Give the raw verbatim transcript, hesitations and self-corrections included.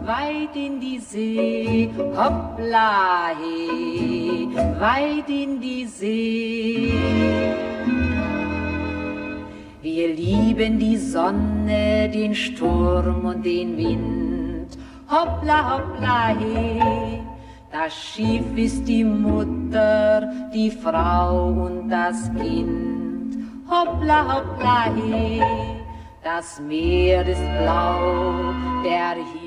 weit in die See, hoppla he, weit in die See. Wir lieben die Sonne, den Sturm und den Wind, hoppla hoppla he. Das Schiff ist die Mutter, die Frau und das Kind, hoppla hoppla he. Das Meer ist blau, der Himmel